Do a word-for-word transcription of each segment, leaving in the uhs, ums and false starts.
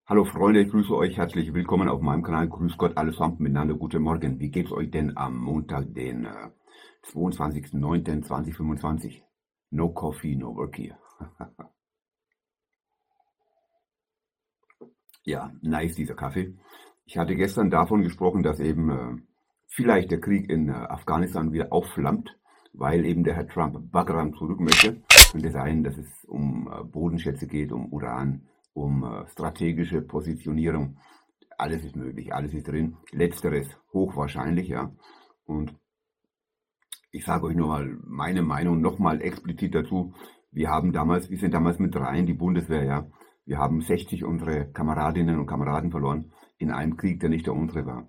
Hallo Freunde, ich grüße euch, herzlich willkommen auf meinem Kanal. Grüß Gott allesamt miteinander, guten Morgen. Wie geht's euch denn am Montag, den äh, zweiundzwanzigsten neunten zweitausendfünfundzwanzig? No coffee, no work here. Ja, nice dieser Kaffee. Ich hatte gestern davon gesprochen, dass eben äh, vielleicht der Krieg in äh, Afghanistan wieder aufflammt, weil eben der Herr Trump Bagram zurück möchte. Könnte sein, dass es um äh, Bodenschätze geht, um Uran, um äh, strategische Positionierung. Alles ist möglich, alles ist drin. Letzteres hochwahrscheinlich, ja. Und ich sage euch nur mal meine Meinung nochmal explizit dazu. Wir haben damals, wir sind damals mit rein, die Bundeswehr, ja. Wir haben sechzig unsere Kameradinnen und Kameraden verloren in einem Krieg, der nicht der unsere war.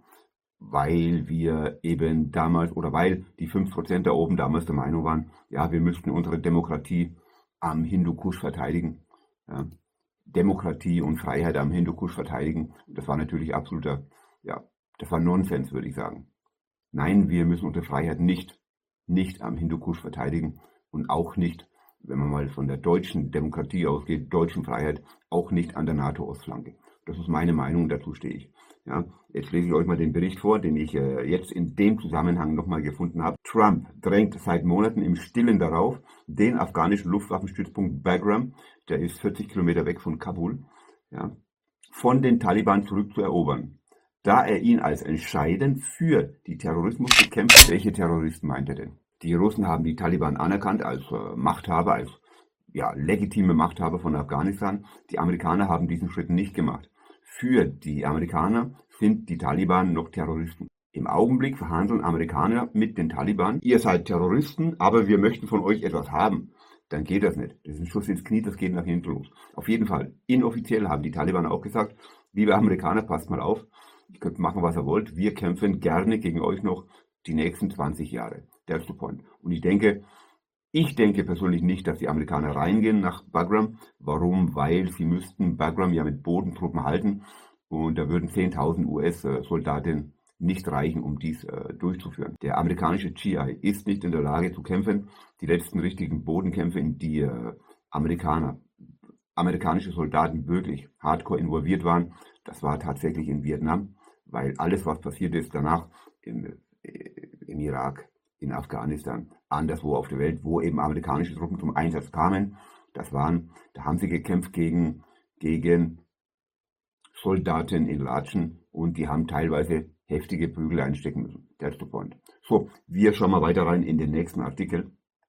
Weil wir eben damals, oder weil die fünf Prozent da oben damals der Meinung waren, ja, wir müssten unsere Demokratie am Hindukusch verteidigen. Ja. Demokratie und Freiheit am Hindukusch verteidigen. Das war natürlich absoluter, ja, das war Nonsens, würde ich sagen. Nein, wir müssen unsere Freiheit nicht, nicht am Hindukusch verteidigen und auch nicht, wenn man mal von der deutschen Demokratie ausgeht, deutschen Freiheit, auch nicht an der NATO-Ostflanke. Das ist meine Meinung, dazu stehe ich. Ja, jetzt lese ich euch mal den Bericht vor, den ich äh, jetzt in dem Zusammenhang nochmal gefunden habe. Trump drängt seit Monaten im Stillen darauf, den afghanischen Luftwaffenstützpunkt Bagram, der ist vierzig Kilometer weg von Kabul, ja, von den Taliban zurückzuerobern, da er ihn als entscheidend für die Terrorismusbekämpfung, welche Terroristen meint er denn? Die Russen haben die Taliban anerkannt als äh, Machthaber, als ja, legitime Machthaber von Afghanistan. Die Amerikaner haben diesen Schritt nicht gemacht. Für die Amerikaner sind die Taliban noch Terroristen. Im Augenblick verhandeln Amerikaner mit den Taliban. Ihr seid Terroristen, aber wir möchten von euch etwas haben. Dann geht das nicht. Das ist ein Schuss ins Knie, das geht nach hinten los. Auf jeden Fall, inoffiziell haben die Taliban auch gesagt, liebe Amerikaner, passt mal auf, ihr könnt machen, was ihr wollt. Wir kämpfen gerne gegen euch noch die nächsten zwanzig Jahre. That's the point. Und ich denke, ich denke persönlich nicht, dass die Amerikaner reingehen nach Bagram. Warum? Weil sie müssten Bagram ja mit Bodentruppen halten und da würden zehntausend U S-Soldaten nicht reichen, um dies äh, durchzuführen. Der amerikanische G I ist nicht in der Lage zu kämpfen. Die letzten richtigen Bodenkämpfe, in die äh, Amerikaner, amerikanische Soldaten wirklich hardcore involviert waren, das war tatsächlich in Vietnam, weil alles, was passiert ist danach im, äh, im Irak, in Afghanistan, anderswo auf der Welt, wo eben amerikanische Truppen zum Einsatz kamen. Das waren, da haben sie gekämpft gegen, gegen Soldaten in Latschen und die haben teilweise heftige Prügel einstecken müssen. That's the point. So, wir schauen mal weiter rein in den nächsten Artikel.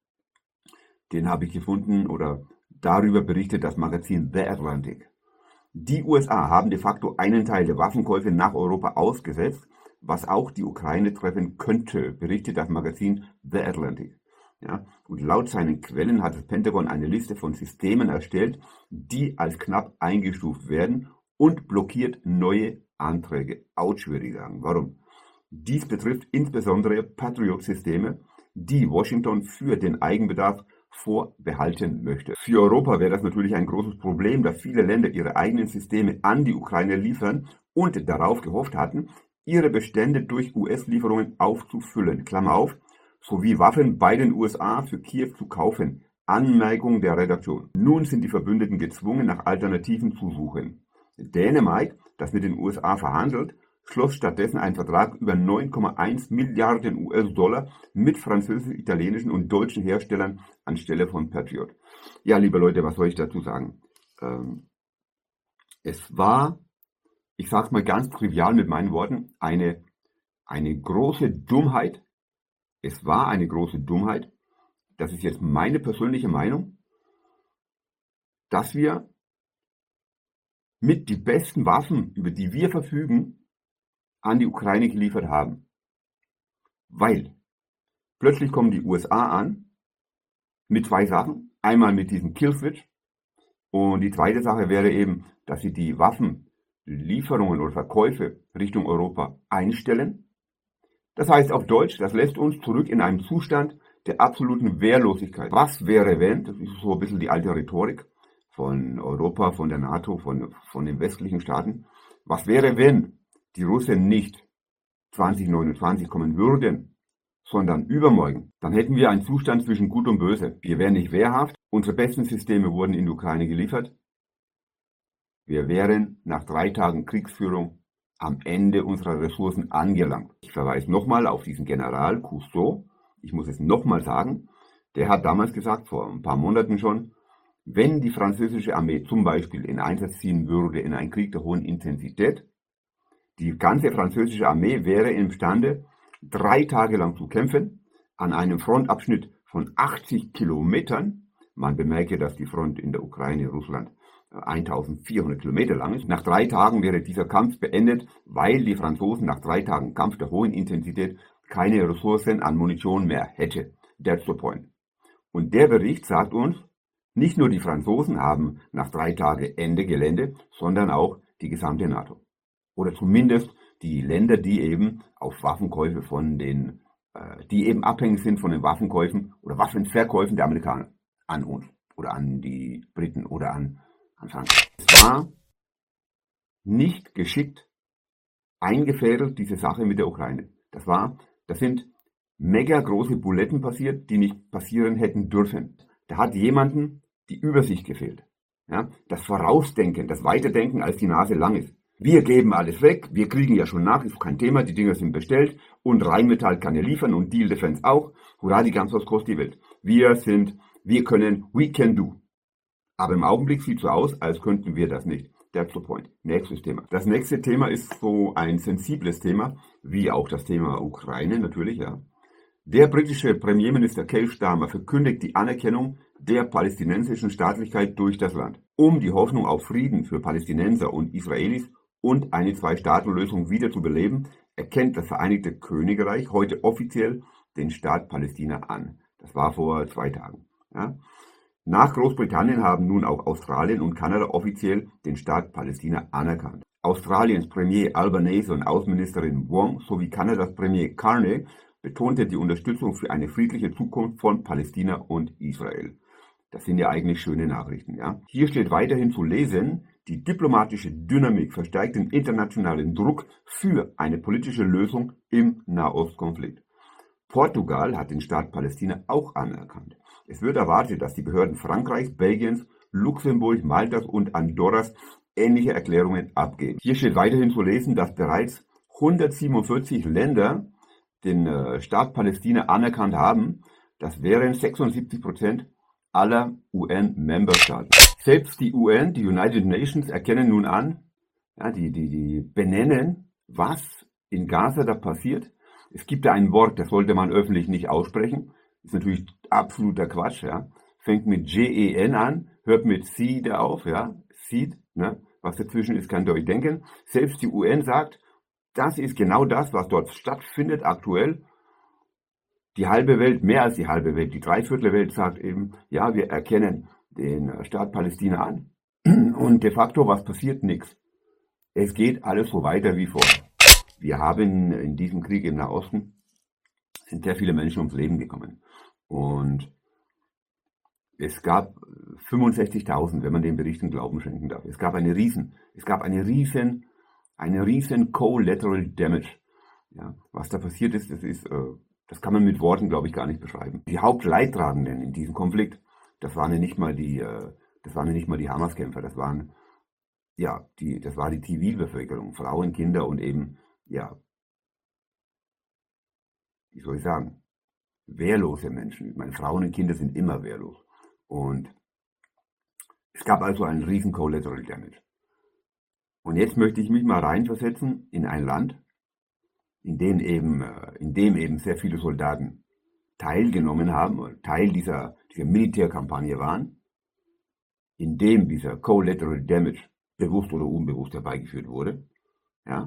Den habe ich gefunden oder darüber berichtet das Magazin The Atlantic. Die U S A haben de facto einen Teil der Waffenkäufe nach Europa ausgesetzt, was auch die Ukraine treffen könnte, berichtet das Magazin The Atlantic. Ja, und laut seinen Quellen hat das Pentagon eine Liste von Systemen erstellt, die als knapp eingestuft werden und blockiert neue Anträge. Autsch, würde ich sagen. Warum? Dies betrifft insbesondere Patriot-Systeme, die Washington für den Eigenbedarf vorbehalten möchte. Für Europa wäre das natürlich ein großes Problem, da viele Länder ihre eigenen Systeme an die Ukraine liefern und darauf gehofft hatten, ihre Bestände durch U S-Lieferungen aufzufüllen, Klammer auf, sowie Waffen bei den U S A für Kiew zu kaufen. Anmerkung der Redaktion. Nun sind die Verbündeten gezwungen, nach Alternativen zu suchen. Dänemark, das mit den U S A verhandelt, schloss stattdessen einen Vertrag über neun Komma eins Milliarden U S-Dollar mit französischen, italienischen und deutschen Herstellern anstelle von Patriot. Ja, liebe Leute, was soll ich dazu sagen? Ähm, es war, ich sage es mal ganz trivial mit meinen Worten, eine, eine große Dummheit. Es war eine große Dummheit, das ist jetzt meine persönliche Meinung, dass wir mit die besten Waffen, über die wir verfügen, an die Ukraine geliefert haben. Weil plötzlich kommen die U S A an mit zwei Sachen. Einmal mit diesem Killswitch und die zweite Sache wäre eben, dass sie die Waffenlieferungen oder Verkäufe Richtung Europa einstellen. Das heißt auf Deutsch, das lässt uns zurück in einen Zustand der absoluten Wehrlosigkeit. Was wäre, wenn, das ist so ein bisschen die alte Rhetorik von Europa, von der NATO, von, von den westlichen Staaten, was wäre, wenn die Russen nicht zwanzig neunundzwanzig kommen würden, sondern übermorgen, dann hätten wir einen Zustand zwischen Gut und Böse. Wir wären nicht wehrhaft, unsere besten Systeme wurden in die Ukraine geliefert Wir wären nach drei Tagen Kriegsführung am Ende unserer Ressourcen angelangt. Ich verweise nochmal auf diesen General Cousteau. Ich muss es nochmal sagen. Der hat damals gesagt, vor ein paar Monaten schon, wenn die französische Armee zum Beispiel in Einsatz ziehen würde in einen Krieg der hohen Intensität, die ganze französische Armee wäre imstande, drei Tage lang zu kämpfen, an einem Frontabschnitt von achtzig Kilometern. Man bemerke, dass die Front in der Ukraine, Russland, eintausendvierhundert Kilometer lang ist. Nach drei Tagen wäre dieser Kampf beendet, weil die Franzosen nach drei Tagen Kampf der hohen Intensität keine Ressourcen an Munition mehr hätte. That's the point. Und der Bericht sagt uns, nicht nur die Franzosen haben nach drei Tagen Ende Gelände, sondern auch die gesamte NATO. Oder zumindest die Länder, die eben auf Waffenkäufe von den, äh, die eben abhängig sind von den Waffenkäufen oder Waffenverkäufen der Amerikaner an uns oder an die Briten oder an, an Frankreich. Es war nicht geschickt eingefädelt, diese Sache mit der Ukraine. Das war, das sind mega große Buletten passiert, die nicht passieren hätten dürfen. Da hat jemanden die Übersicht gefehlt. Ja, das Vorausdenken, das Weiterdenken, als die Nase lang ist. Wir geben alles weg, wir kriegen ja schon nach, ist kein Thema, die Dinger sind bestellt und Rheinmetall kann ja liefern und Deal Defense auch. Hurra, die ganze was kostet die Welt. Wir sind, wir können, we can do. Aber im Augenblick sieht es so aus, als könnten wir das nicht. That's the point. Nächstes Thema. Das nächste Thema ist so ein sensibles Thema, wie auch das Thema Ukraine natürlich, ja. Der britische Premierminister Keir Starmer verkündigt die Anerkennung der palästinensischen Staatlichkeit durch das Land, um die Hoffnung auf Frieden für Palästinenser und Israelis und eine Zwei-Staaten-Lösung wieder zu beleben, erkennt das Vereinigte Königreich heute offiziell den Staat Palästina an. Das war vor zwei Tagen. Ja. Nach Großbritannien haben nun auch Australien und Kanada offiziell den Staat Palästina anerkannt. Australiens Premier Albanese und Außenministerin Wong sowie Kanadas Premier Carney betonte die Unterstützung für eine friedliche Zukunft von Palästina und Israel. Das sind ja eigentlich schöne Nachrichten. Ja? Hier steht weiterhin zu lesen, die diplomatische Dynamik verstärkt den internationalen Druck für eine politische Lösung im Nahostkonflikt. Portugal hat den Staat Palästina auch anerkannt. Es wird erwartet, dass die Behörden Frankreichs, Belgiens, Luxemburg, Maltas und Andorras ähnliche Erklärungen abgeben. Hier steht weiterhin zu lesen, dass bereits hundertsiebenundvierzig Länder den äh, Staat Palästina anerkannt haben. Das wären sechsundsiebzig Prozent aller U N-Memberstaaten. Selbst die U N, die United Nations, erkennen nun an, ja, die, die, die benennen, was in Gaza da passiert. Es gibt da ein Wort, das sollte man öffentlich nicht aussprechen. Ist natürlich absoluter Quatsch. Ja. Fängt mit J E N an, hört mit Seed auf. Ja. Seed, ne. Was dazwischen ist, könnt ihr euch denken. Selbst die U N sagt, das ist genau das, was dort stattfindet aktuell. Die halbe Welt, mehr als die halbe Welt, die Dreiviertel Welt sagt eben, ja, wir erkennen den Staat Palästina an. Und de facto, was passiert? Nichts. Es geht alles so weiter wie vorher. Wir haben in diesem Krieg im Nahosten, sind sehr viele Menschen ums Leben gekommen. Und es gab fünfundsechzigtausend, wenn man den Berichten Glauben schenken darf. Es gab eine riesen, es gab eine riesen, eine riesen Collateral Damage. Ja, was da passiert ist, das ist, äh, das kann man mit Worten, glaube ich, gar nicht beschreiben. Die Hauptleidtragenden in diesem Konflikt, das waren ja nicht mal die, äh, das waren ja nicht mal die Hamas-Kämpfer, das waren, ja, die, das war die Zivilbevölkerung, Frauen, Kinder und eben, ja, wie soll ich sagen, wehrlose Menschen. Ich meine, Frauen und Kinder sind immer wehrlos. Und es gab also einen riesen Collateral Damage. Und jetzt möchte ich mich mal reinversetzen in ein Land, in dem eben, in dem eben sehr viele Soldaten teilgenommen haben, Teil dieser, dieser Militärkampagne waren, in dem dieser Collateral Damage bewusst oder unbewusst herbeigeführt wurde. Ja.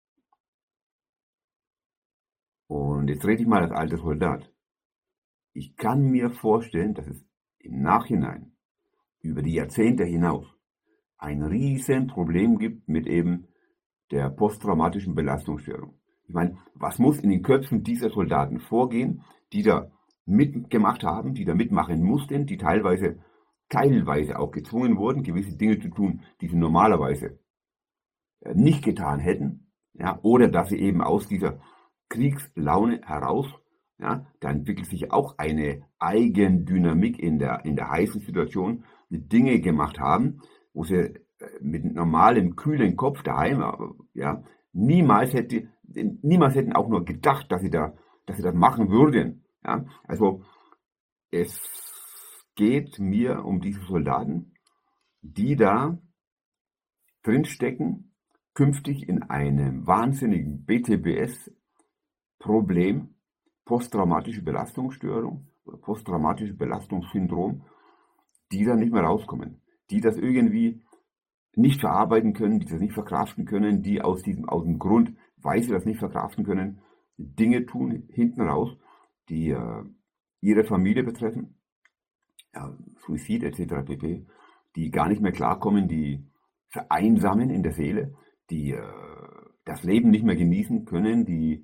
Und jetzt rede ich mal als alter Soldat. Ich kann mir vorstellen, dass es im Nachhinein, über die Jahrzehnte hinaus, ein riesen Problem gibt mit eben der posttraumatischen Belastungsstörung. Ich meine, was muss in den Köpfen dieser Soldaten vorgehen, die da mitgemacht haben, die da mitmachen mussten, die teilweise, teilweise auch gezwungen wurden, gewisse Dinge zu tun, die sie normalerweise nicht getan hätten, ja, oder dass sie eben aus dieser Kriegslaune heraus, ja, da entwickelt sich auch eine Eigendynamik in der, in der heißen Situation, die Dinge gemacht haben, wo sie mit einem normalen, kühlen Kopf daheim, ja, niemals hätte, niemals hätten auch nur gedacht, dass sie da, dass sie das machen würden. Ja. Also es geht mir um diese Soldaten, die da drinstecken, künftig in einem wahnsinnigen B T B S-Problem, posttraumatische Belastungsstörung oder posttraumatische Belastungssyndrom, die da nicht mehr rauskommen, die das irgendwie nicht verarbeiten können, die das nicht verkraften können, die aus diesem, aus dem Grund, weil sie das nicht verkraften können, Dinge tun, hinten raus, die äh, ihre Familie betreffen, ja, Suizid et cetera pp., die gar nicht mehr klarkommen, die vereinsamen in der Seele, die äh, das Leben nicht mehr genießen können, die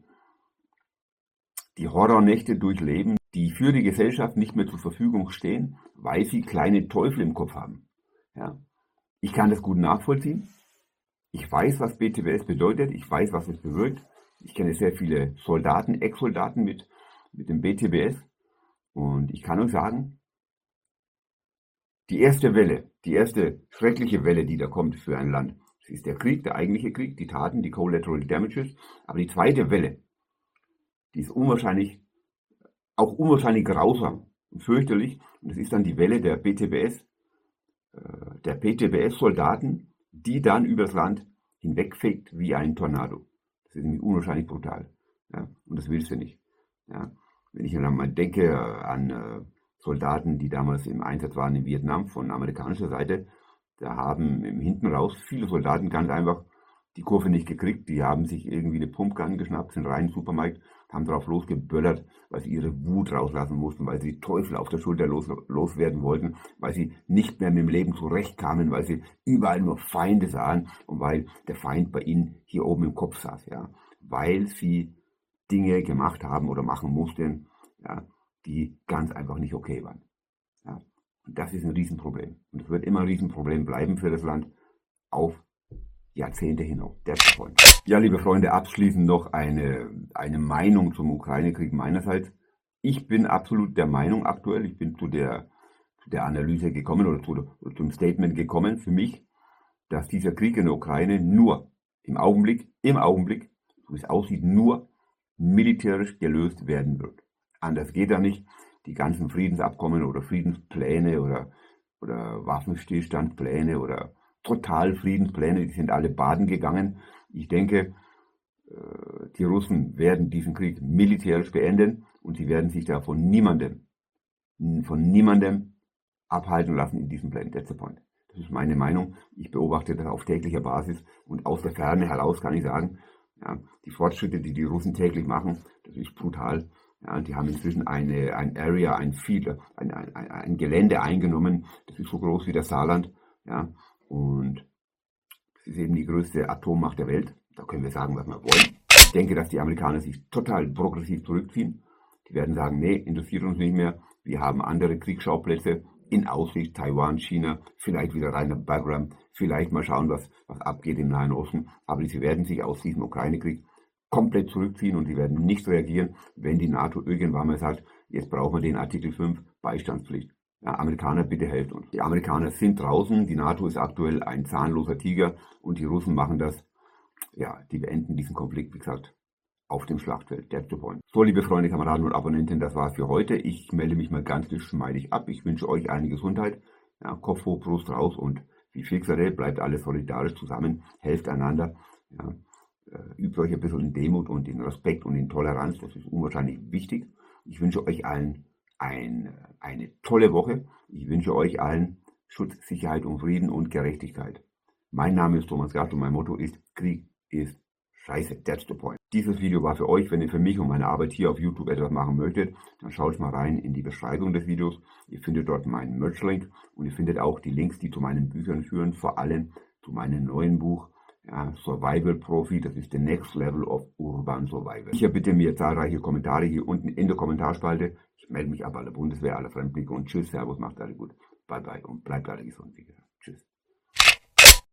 die Horrornächte durchleben, die für die Gesellschaft nicht mehr zur Verfügung stehen, weil sie kleine Teufel im Kopf haben. Ja. Ich kann das gut nachvollziehen. Ich weiß, was B T B S bedeutet. Ich weiß, was es bewirkt. Ich kenne sehr viele Soldaten, Ex-Soldaten mit, mit dem B T B S. Und ich kann euch sagen, die erste Welle, die erste schreckliche Welle, die da kommt für ein Land, das ist der Krieg, der eigentliche Krieg, die Taten, die Collateral Damages. Aber die zweite Welle, die ist unwahrscheinlich, auch unwahrscheinlich grausam und fürchterlich. Und das ist dann die Welle der B T B S, äh, der B T B S-Soldaten, die dann übers Land hinwegfegt wie ein Tornado. Das ist nämlich unwahrscheinlich brutal. Ja? Und das willst du nicht. Ja? Wenn ich dann mal denke an äh, Soldaten, die damals im Einsatz waren in Vietnam von amerikanischer Seite, da haben im Hinten raus viele Soldaten ganz einfach die Kurve nicht gekriegt. Die haben sich irgendwie eine Pumpgun geschnappt, sind rein in den Supermarkt, haben drauf losgeböllert, weil sie ihre Wut rauslassen mussten, weil sie die Teufel auf der Schulter los, loswerden wollten, weil sie nicht mehr mit dem Leben zurechtkamen, weil sie überall nur Feinde sahen und weil der Feind bei ihnen hier oben im Kopf saß, ja, weil sie Dinge gemacht haben oder machen mussten, ja, die ganz einfach nicht okay waren. Ja. Und das ist ein Riesenproblem. Und es wird immer ein Riesenproblem bleiben für das Land auf Jahrzehnte hinaus. That's the point. Ja, liebe Freunde, abschließend noch eine, eine Meinung zum Ukraine-Krieg meinerseits. Ich bin absolut der Meinung aktuell, ich bin zu der, zu der Analyse gekommen oder, zu, oder zum Statement gekommen für mich, dass dieser Krieg in der Ukraine nur im Augenblick, im Augenblick, so wie es aussieht, nur militärisch gelöst werden wird. Anders geht da nicht. Die ganzen Friedensabkommen oder Friedenspläne oder, oder Waffenstillstandspläne oder Totalfriedenspläne, die sind alle baden gegangen. Ich denke, die Russen werden diesen Krieg militärisch beenden und sie werden sich da von niemandem, von niemandem abhalten lassen in diesem Plan. That's the point. Das ist meine Meinung. Ich beobachte das auf täglicher Basis und aus der Ferne heraus kann ich sagen, ja, die Fortschritte, die die Russen täglich machen, das ist brutal. Ja, die haben inzwischen eine, ein Area, ein Field, ein, ein, ein Gelände eingenommen, das ist so groß wie das Saarland. Ja, und das ist eben die größte Atommacht der Welt. Da können wir sagen, was wir wollen. Ich denke, dass die Amerikaner sich total progressiv zurückziehen. Die werden sagen, nee, interessiert uns nicht mehr. Wir haben andere Kriegsschauplätze in Aussicht, Taiwan, China, vielleicht wieder rein nach Bagram, vielleicht mal schauen, was, was abgeht im Nahen Osten. Aber sie werden sich aus diesem Ukraine-Krieg komplett zurückziehen und sie werden nicht reagieren, wenn die NATO irgendwann mal sagt, jetzt brauchen wir den Artikel fünf Beistandspflicht. Ja, Amerikaner, bitte helft uns. Die Amerikaner sind draußen, die NATO ist aktuell ein zahnloser Tiger und die Russen machen das. Ja, die beenden diesen Konflikt, wie gesagt, auf dem Schlachtfeld. That's the point. So, liebe Freunde, Kameraden und Abonnenten, das war's für heute. Ich melde mich mal ganz geschmeidig ab. Ich wünsche euch eine Gesundheit. Ja, Kopf hoch, Brust raus und wie Fixere, bleibt alles solidarisch zusammen, helft einander. Ja, übt euch ein bisschen in Demut und in Respekt und in Toleranz. Das ist unwahrscheinlich wichtig. Ich wünsche euch allen ein, eine tolle Woche. Ich wünsche euch allen Schutz, Sicherheit und Frieden und Gerechtigkeit. Mein Name ist Thomas Gast und mein Motto ist, Krieg ist Scheiße. That's the point. Dieses Video war für euch. Wenn ihr für mich und meine Arbeit hier auf YouTube etwas machen möchtet, dann schaut mal rein in die Beschreibung des Videos. Ihr findet dort meinen Merch-Link und ihr findet auch die Links, die zu meinen Büchern führen, vor allem zu meinem neuen Buch, ja, Survival Profi, das ist the next level of urban survival. Ich erbitte mir zahlreiche Kommentare hier unten in der Kommentarspalte. Ich melde mich ab aller Bundeswehr, aller Fremdblicke und tschüss, servus, macht alle gut. Bye bye und bleibt alle gesund, wie gesagt. Tschüss.